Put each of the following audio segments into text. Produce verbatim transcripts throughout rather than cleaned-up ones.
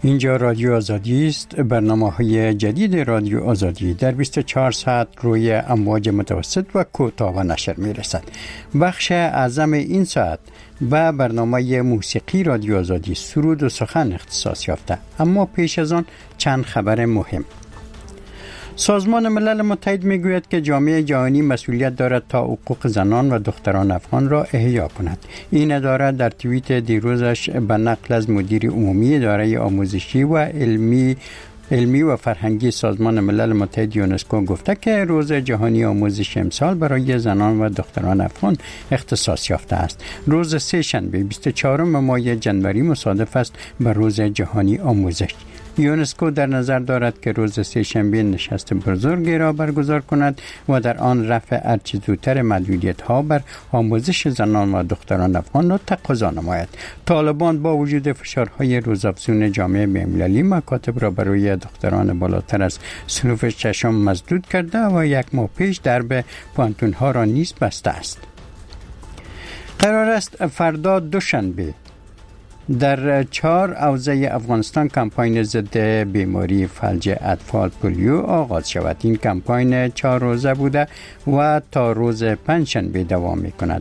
اینجا رادیو آزادی است. برنامه‌های جدید رادیو آزادی در بیست و چهار ساعت روی امواج متوسط و کوتاه نشر می‌رسد. بخش اعظم این ساعت و برنامه موسیقی رادیو آزادی سرود و سخن اختصاص یافته. اما پیش از آن چند خبر مهم. سازمان ملل متحد میگوید که جامعه جهانی مسئولیت دارد تا حقوق زنان و دختران افغان را احیا کند. این اداره در توییت دیروزش به نقل از مدیر عمومی اداره آموزشی و علمی علمی و فرهنگی سازمان ملل متحد یونسکو گفته که روز جهانی آموزش امسال برای زنان و دختران افغان اختصاص یافته است. روز سه شنبه بیست و چهارم ماه جنوری مصادف است با روز جهانی آموزش. یونسکو در نظر دارد که روز سه شنبه نشست بزرگی را برگزار کند و در آن رفع هرچه زودتر محدودیت‌ها بر آموزش زنان و دختران افغان را تقاضا نماید. طالبان با وجود فشارهای روزافزون جامعه بین‌المللی مکاتب را برای دختران بالاتر از صنف ششم مسدود کرده و یک ماه پیش درب پانتون‌ها را نیز بسته است. قرار است فردا دوشنبه در چهار حوزه افغانستان کمپاین ضد بیماری فلج اطفال پولیو آغاز شود. این کمپاین چهار روزه بوده و تا روز پنجشنبه دوام می‌کند.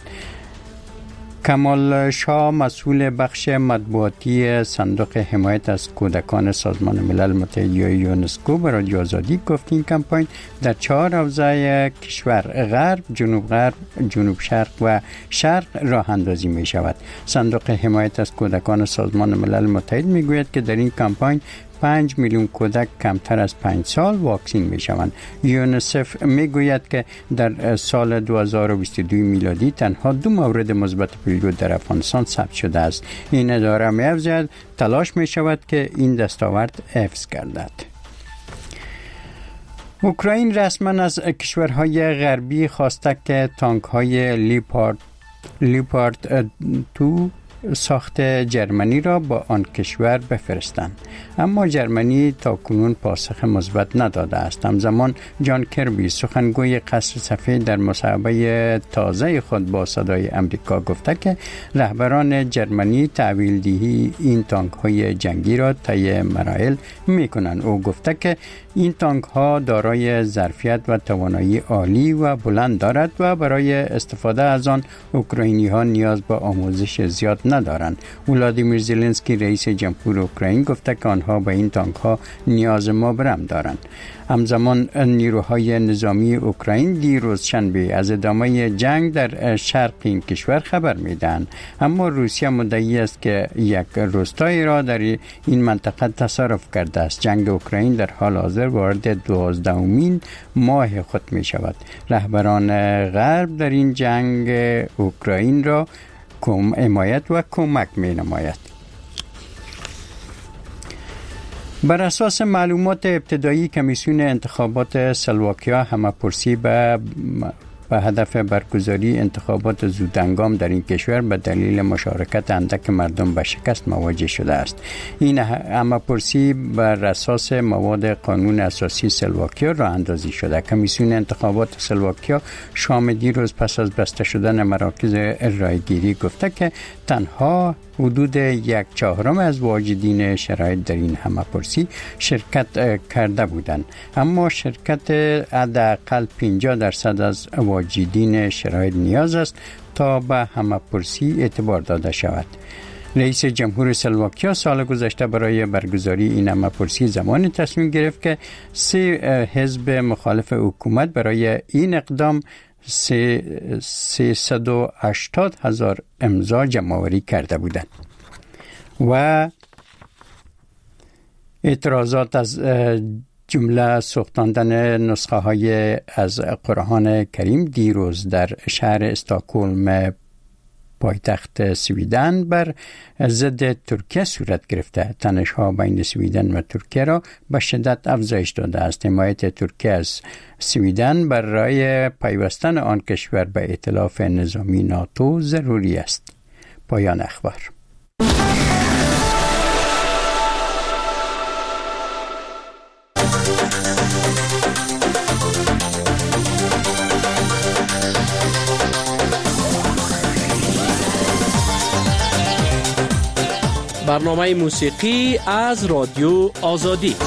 کمال شاه مسئول بخش مطبوعاتی صندوق حمایت از کودکان سازمان ملل متحد یونسکو به رادیو آزادی گفت این کمپاین در چهار حوزه کشور غرب، جنوب غرب، جنوب شرق و شرق راه اندازی می شود. صندوق حمایت از کودکان سازمان ملل متحد می گوید که در این کمپاین پنج میلیون کودک کمتر از پنج سال واکسین می شوند. یونیسف می گوید که در سال دو هزار و بیست و دو میلادی تنها دو مورد مثبت پولیو در افغانستان ثبت شده است. این اداره می افزاید تلاش می شود که این دستاورد حفظ گردد. اوکراین رسما از کشورهای غربی خواسته که تانک های لیپارد لیپارد دو ساخت جرمنی را با آن کشور بفرستند، اما جرمنی تا کنون پاسخ مثبت نداده است. همزمان جان کربی سخنگوی قصر سفید در مصاحبه تازه خود با صدای امریکا گفته که رهبران جرمنی تحویل دهی این تانک های جنگی را طی مراحل میکنند. او گفته که این تانک ها دارای ظرفیت و توانایی عالی و بلند دارد و برای استفاده از آن اوکراینی ها نیاز به آموزش زیاد ندارند. ولادیمیر زلنسکی رئیس جمهور اوکراین گفته که آنها به این تانک ها نیاز مبرم دارند. همزمان نیروهای نظامی اوکراین دیروز شنبه از ادامه جنگ در شرق این کشور خبر میدهند، اما روسیه مدعی است که یک روستایی را در این منطقه تصرف کرده است. جنگ اوکراین در حال حاضر وارد دوازدهمین ماه خود می شود. رهبران غرب در این جنگ اوکراین را حمایت و کمک می نماید. بر اساس معلومات ابتدایی کمیسیون انتخابات اسلواکیا همه‌پرسی به به هدف برگزاری انتخابات زودهنگام در این کشور به دلیل مشارکت اندک مردم به شکست مواجه شده است. این همه‌پرسی بر اساس مواد قانون اساسی اسلواکیا راه اندازی شده. کمیسیون انتخابات اسلواکیا شام دیروز پس از بسته شدن مراکز رایگیری گفته که تنها حدود یک چهارم از واجدین شرایط در این همه‌پرسی شرکت کرده بودند، اما شرکت حداقل پنجاه درصد از واجدین شرایط نیاز است تا به همه‌پرسی اعتبار داده شود. رئیس جمهور اسلواکیا سال گذشته برای برگزاری این همه‌پرسی زمانی تصمیم گرفت که سه حزب مخالف حکومت برای این اقدام سیصد و هشتاد هزار امضا جمع‌آوری کرده بودند و اعتراضات از جمله سوختاندن نسخه های از قرآن کریم دیروز در شهر استکهلم پایتخت سویدن بر ضد ترکیه صورت گرفته. تنش‌ها بین سویدن و ترکیه را به شدت افزایش داده است. حمایت ترکیه از سویدن برای پیوستن آن کشور به ائتلاف نظامی ناتو ضروری است. پایان اخبار. برنامه موسیقی از رادیو آزادی.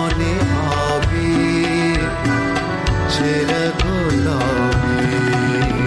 چهره گلابی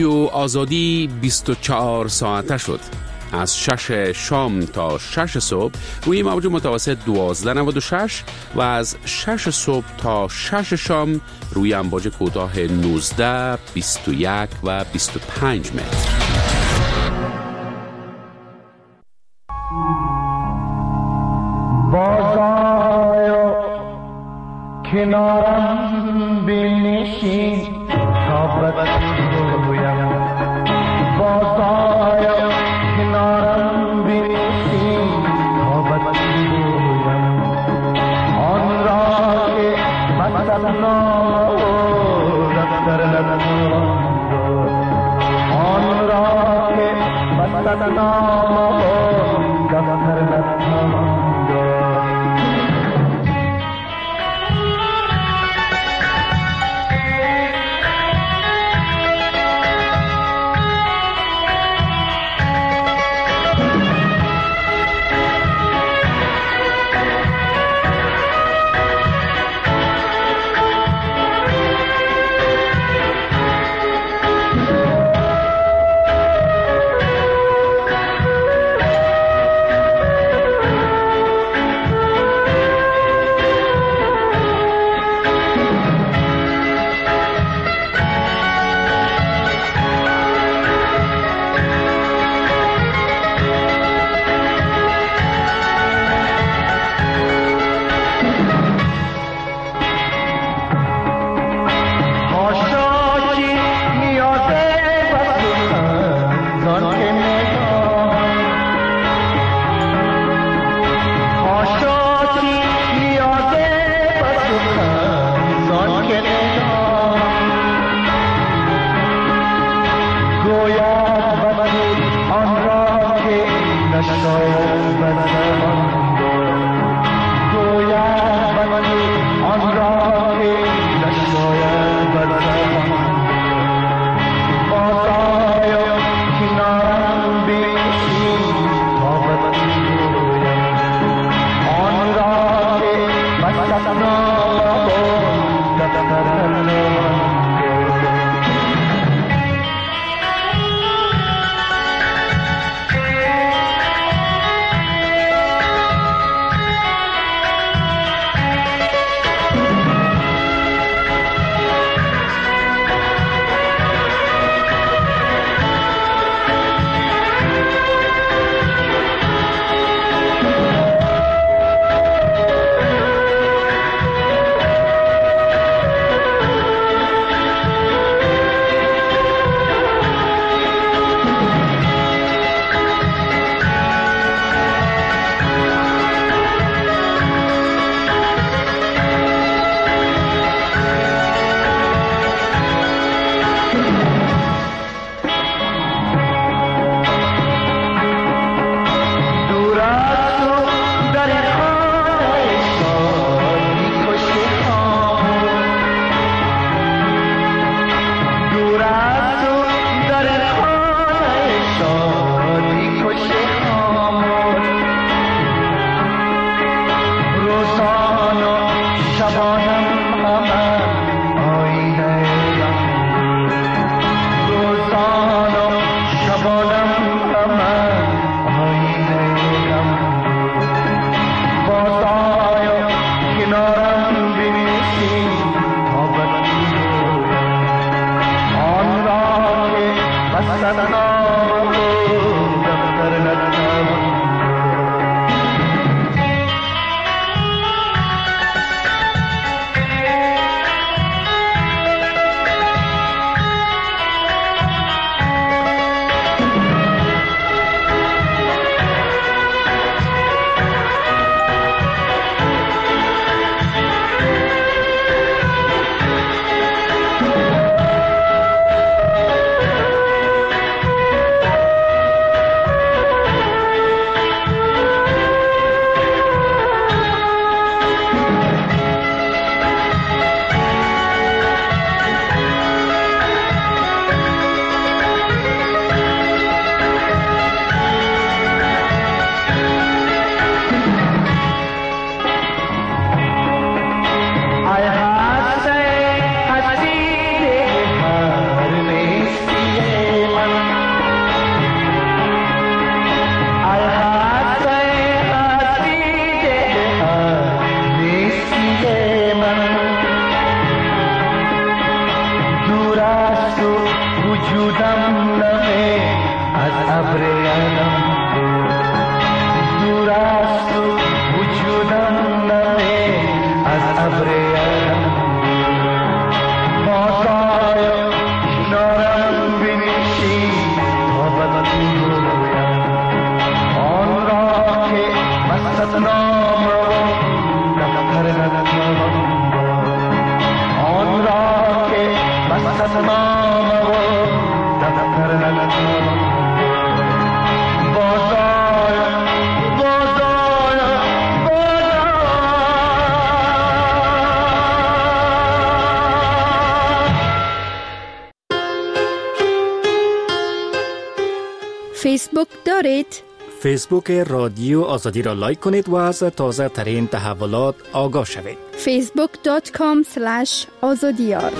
رادیو آزادی بیست و چهار ساعته شد. از شش شام تا شش صبح روی موج متوسط دوازده نود و شش و از شش صبح تا شش شام روی امواج کوتاه نوزده، بیست و یک و بیست و پنج متر. بازآی کنارم بنشین تا بگویم، بازآی کنارم بنشین تا بگویم آن را که مثلا دفتر نخواند، آن را که مثلا دفتر نخواند. فیسبوک دارید؟ فیسبوک رادیو آزادی را لایک کنید و از تازه ترین تحولات آگاه شوید. فیسبوک دات کام اسلش آزادیار.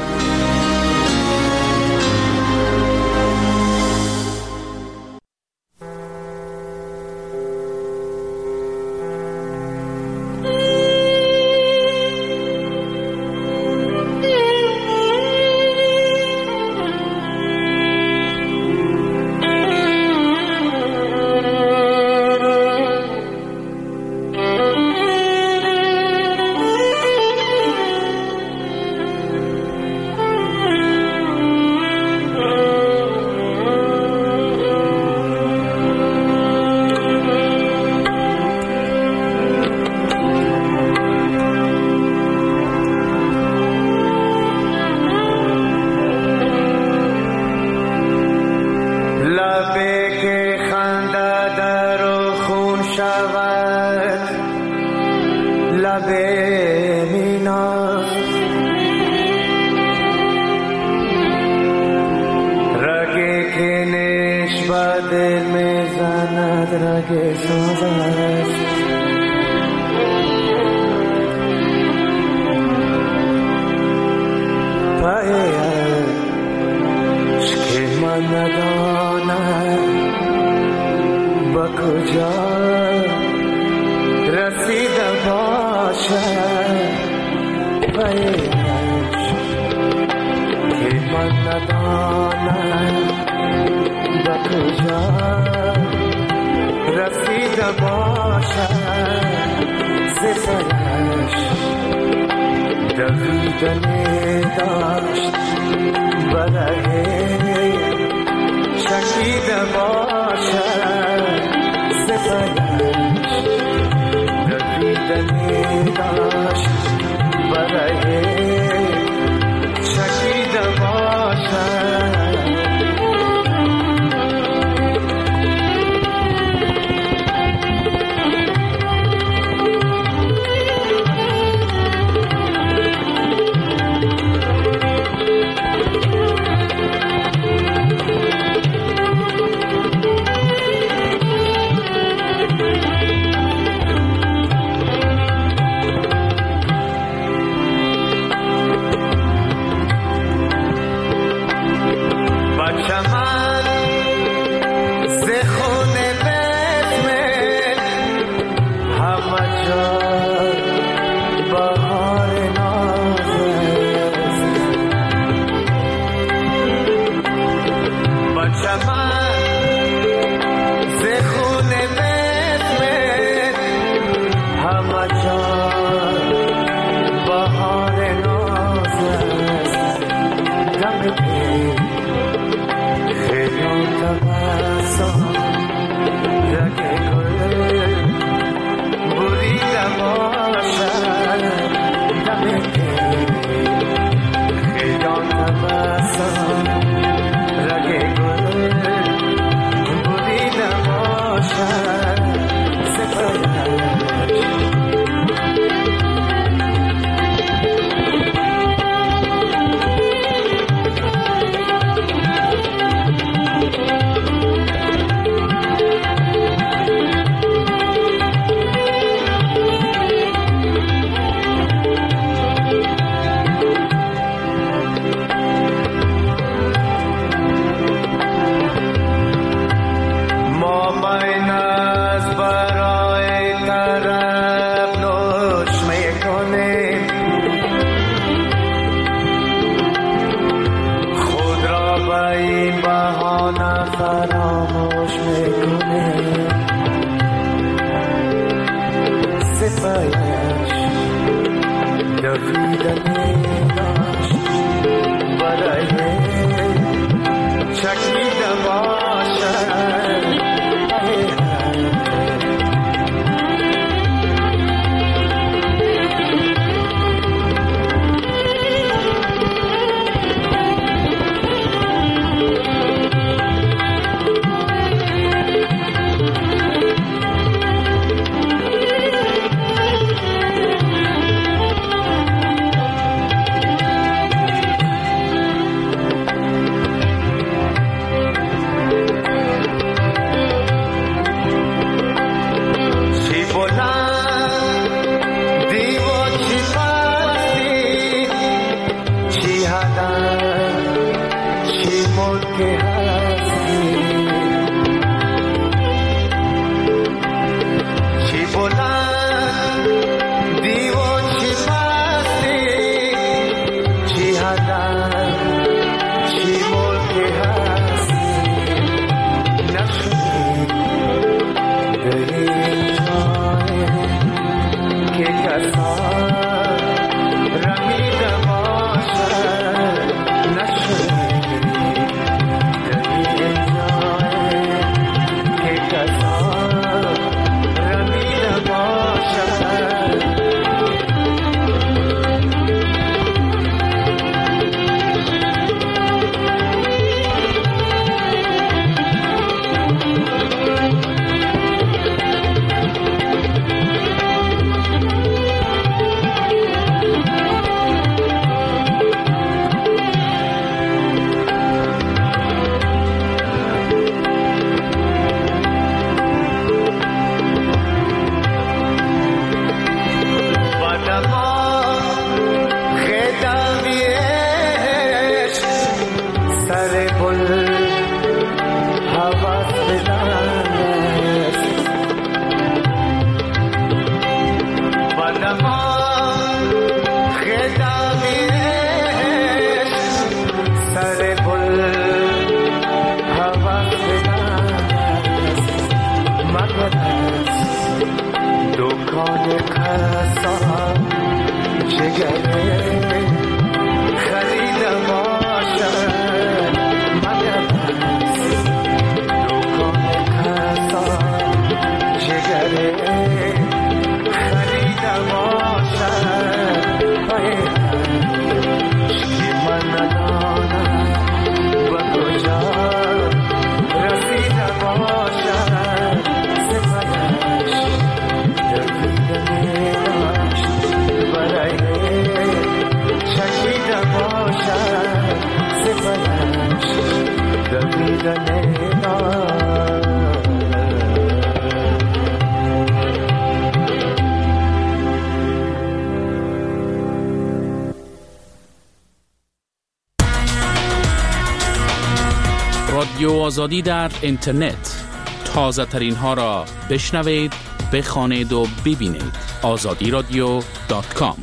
رادیو آزادی در اینترنت، تازه ترین ها را بشنوید، بخوانید و ببینید. آزادی رادیو دات کام.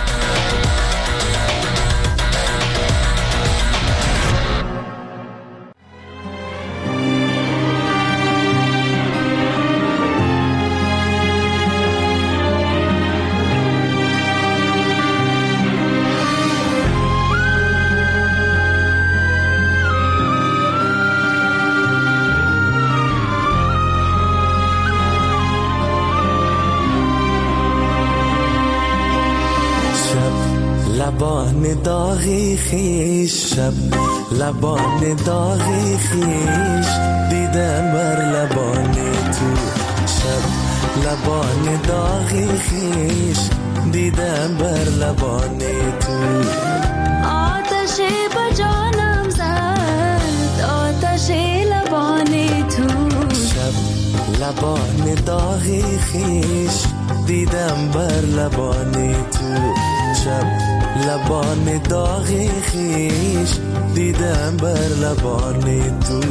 لبان داغی خیش، شب لبان داغی خیش، دیدم بر لبان تو. شب لبان داغی خیش، دیدم بر لبان تو. آتش با جانم زد، آتش لبان تو. شب لبان داغی خیش، دیدم بر لبان تو. شب لبان داغی خیش، دیدم بر لبان تو.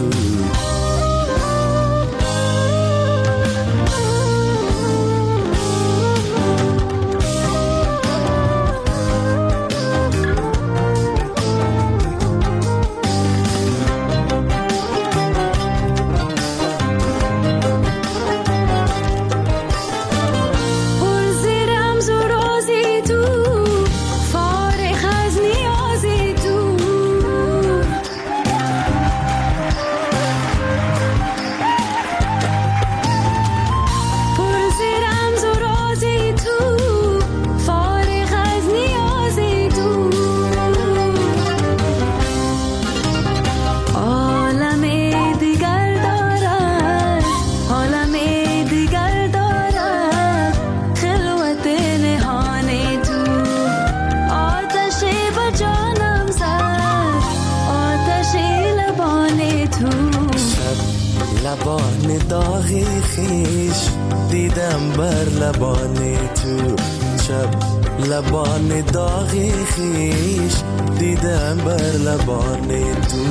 لبان داغی خیش، دیدم بر لبان تو. شب لبان داغی خیش، دیدم بر لبان تو.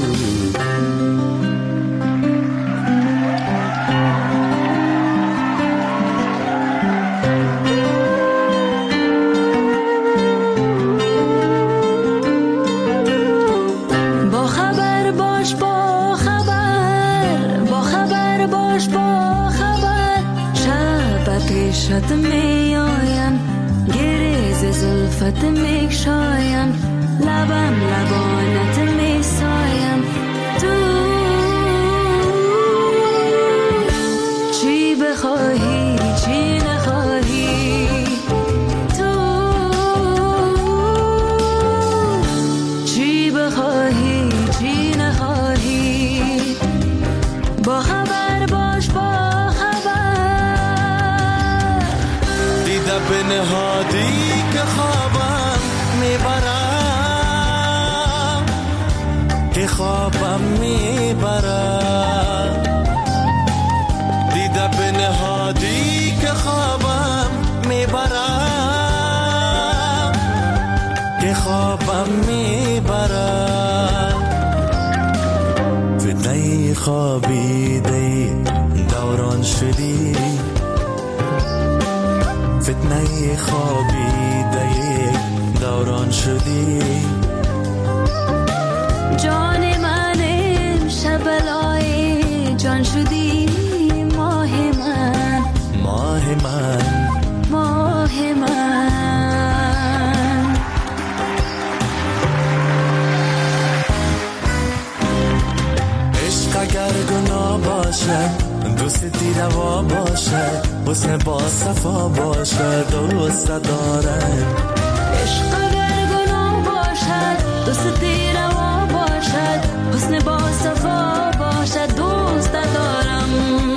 شد می آیم گریز زلفت می شایم، لبم لبانت می سایم. تو چی بخواهی چی نخواهی، تو چی بخواهی چی نخواهی، با خبر باش با به نهادی که خوابم میبرم، که خوابم میبرم. دیده به نهادی که خوابم میبرم، که خوابم میبرم. فتنه خوابیده دوران شدی، فتنه خوابیده دوران شدی. جان من امشب لای جان شدی، ماه من ماه من ماه من. گناه باشه، دوستی روا باشه، حسن با صفا باشه، دوست دارم. عشق اگر گناه باشد، دوستی روا باشد، حسن با صفا باشد، دوست دارم.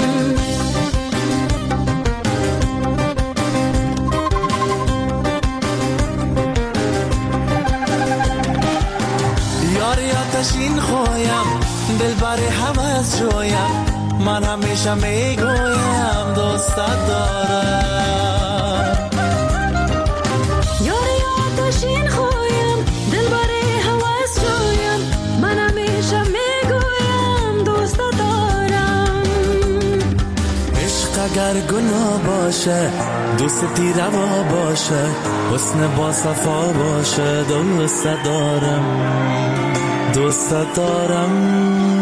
یاری آتشین خویم، دل بری حوض جویم، من همیشه میگویم دوست دارم. یاری آتشین خویم، دل بری حوض جویم، من همیشه میگویم دوست دارم. عشق اگر گناه باشه، دوستی روا باشه، حسن با صفا باشه، دوست دارم، دوست دارم.